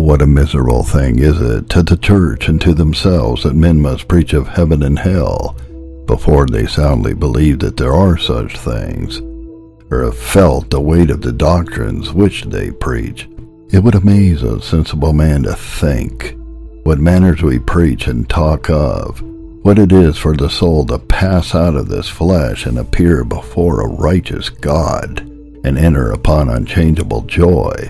what a miserable thing is it to the church and to themselves that men must preach of heaven and hell before they soundly believe that there are such things, or have felt the weight of the doctrines which they preach. It would amaze a sensible man to think what manners we preach and talk of, what it is for the soul to pass out of this flesh and appear before a righteous God and enter upon unchangeable joy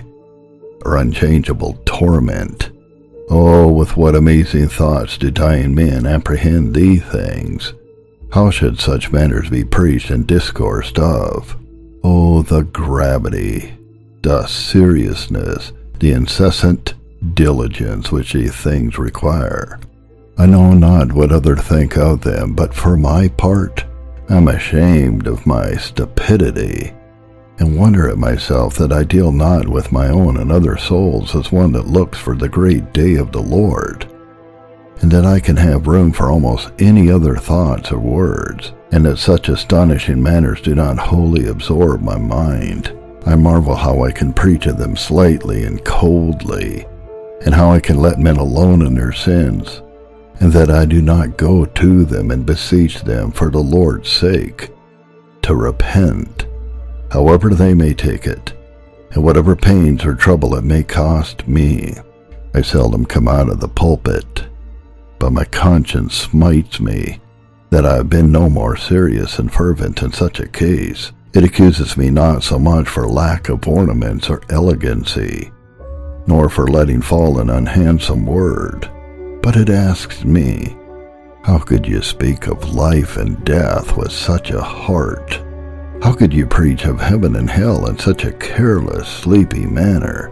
or unchangeable torment. Oh, with what amazing thoughts do dying men apprehend these things! How should such matters be preached and discoursed of? Oh, the gravity, the seriousness, the incessant diligence which these things require. I know not what others think of them, but for my part, I'm ashamed of my stupidity, and wonder at myself that I deal not with my own and other souls as one that looks for the great day of the Lord, and that I can have room for almost any other thoughts or words, and that such astonishing matters do not wholly absorb my mind. I marvel how I can preach of them slightly and coldly, and how I can let men alone in their sins, and that I do not go to them and beseech them for the Lord's sake to repent, however they may take it, and whatever pains or trouble it may cost me. I seldom come out of the pulpit, but my conscience smites me that I have been no more serious and fervent in such a case. It accuses me not so much for lack of ornaments or elegancy, nor for letting fall an unhandsome word, but it asks me, how could you speak of life and death with such a heart? How could you preach of heaven and hell in such a careless, sleepy manner?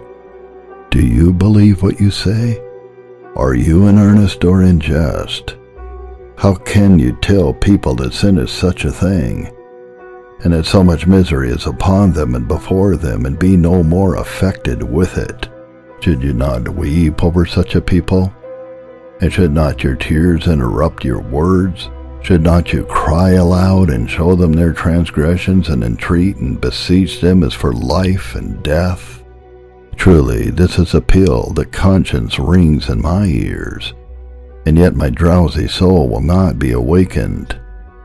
Do you believe what you say? Are you in earnest or in jest? How can you tell people that sin is such a thing, and that so much misery is upon them and before them, and be no more affected with it? Should you not weep over such a people? And should not your tears interrupt your words? Should not you cry aloud and show them their transgressions, and entreat and beseech them as for life and death? Truly, this is a peal that conscience rings in my ears, and yet my drowsy soul will not be awakened.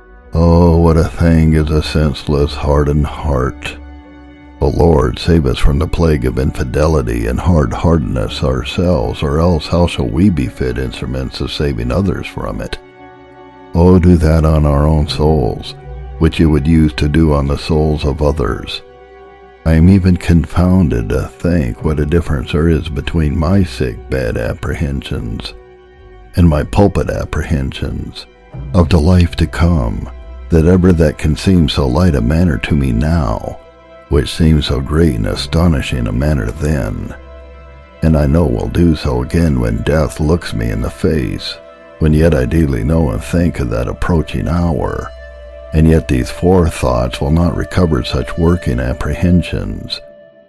Oh, what a thing is a senseless, hardened heart! O Lord, save us from the plague of infidelity and hard-heartedness ourselves, or else how shall we be fit instruments of saving others from it? Oh, do that on our own souls, which you would use to do on the souls of others. I am even confounded to think what a difference there is between my sick-bed apprehensions and my pulpit apprehensions of the life to come, that ever that can seem so light a matter to me now, which seems so great and astonishing a matter then, and I know will do so again when death looks me in the face, when yet I daily know and think of that approaching hour, and yet these forethoughts will not recover such working apprehensions.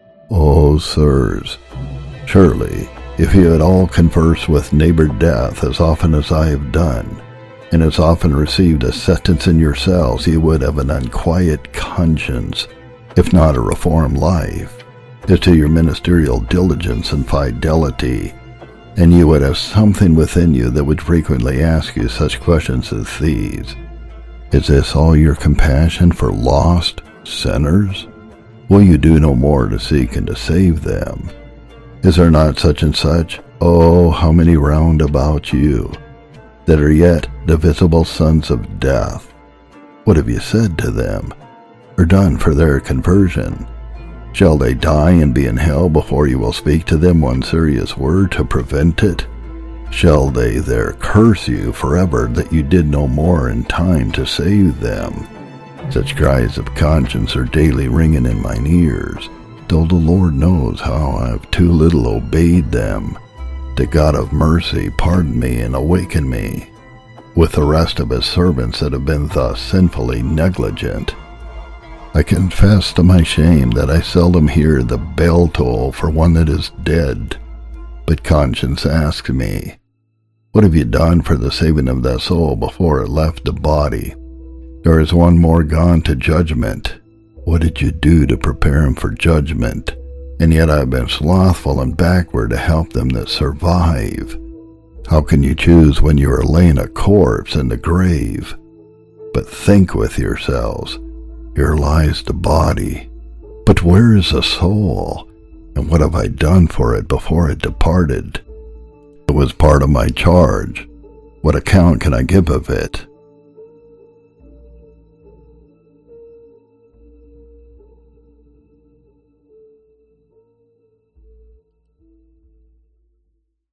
Oh, sirs, surely, if you had all conversed with neighbor death as often as I have done, and as often received a sentence in yourselves, you would have an unquiet conscience, if not a reformed life, as to your ministerial diligence and fidelity, and you would have something within you that would frequently ask you such questions as these. Is this all your compassion for lost sinners? Will you do no more to seek and to save them? Is there not such and such, oh, how many round about you, that are yet the visible sons of death? What have you said to them, or done for their conversion? Shall they die and be in hell before you will speak to them one serious word to prevent it? Shall they there curse you forever that you did no more in time to save them? Such cries of conscience are daily ringing in mine ears, though the Lord knows how I have too little obeyed them. The God of mercy pardon me and awaken me, with the rest of his servants that have been thus sinfully negligent. I confess to my shame that I seldom hear the bell toll for one that is dead, but conscience asks me, what have you done for the saving of that soul before it left the body? There is one more gone to judgment. What did you do to prepare him for judgment? and yet I have been slothful and backward to help them that survive. How can you choose when you are laying a corpse in the grave? But think with yourselves, here lies the body, but where is the soul? And what have I done for it before it departed? It was part of my charge. What account can I give of it?